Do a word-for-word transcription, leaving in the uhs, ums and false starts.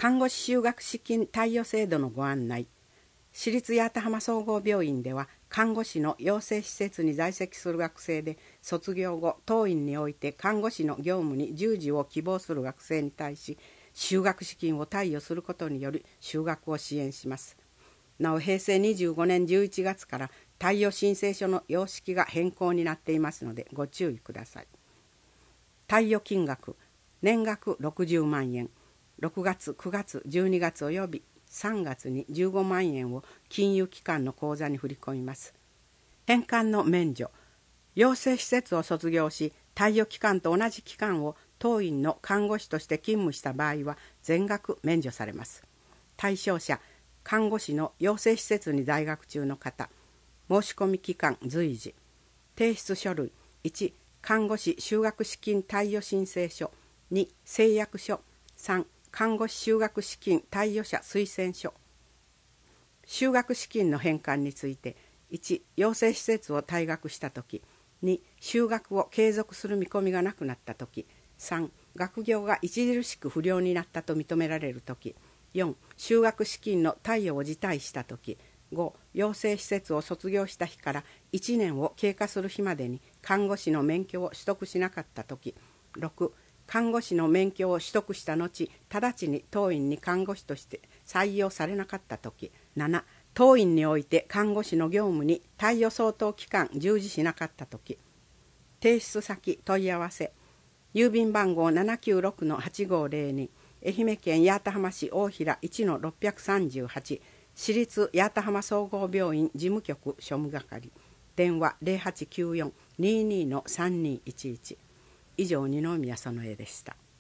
看護師就学資金貸与制度のご案内。私立八幡浜総合病院では、看護師の養成施設に在籍する学生で、卒業後、当院において看護師の業務に従事を希望する学生に対し、就学資金を貸与することにより就学を支援します。なお、平成にじゅうごねんじゅういちがつから貸与申請書の様式が変更になっていますので、ご注意ください。貸与金額、年額ろくじゅうまんえん、ろくがつ、くがつ、じゅうにがつおよびさんがつにじゅうごまんえんを金融機関の口座に振り込みます。返還の免除、養成施設を卒業し、貸与期間と同じ期間を当院の看護師として勤務した場合は全額免除されます。対象者、看護師の養成施設に在学中の方、申し込み期間随時、提出書類、いち、看護師就学資金貸与申請書、に、誓約書、さん、看護師就学資金貸与者推薦書。就学資金の返還について、いち、養成施設を退学したとき、に、就学を継続する見込みがなくなったとき、さん、学業が著しく不良になったと認められるとき、よん、就学資金の貸与を辞退したとき、ご、養成施設を卒業した日からいちねんを経過する日までに看護師の免許を取得しなかったとき、ろく、看護師の免許を取得した後、直ちに当院に看護師として採用されなかったとき、なな、当院において看護師の業務に貸与相当期間従事しなかったとき、提出先問い合わせ、郵便番号 ななきゅうろくのはちごーぜろに、愛媛県八幡浜市大平 いちのろっぴゃくさんじゅうはち、私立八幡浜総合病院事務局庶務係、電話 ゼロはちきゅうよん にーにーのさんにーいちいち。以上、二宮園江でした。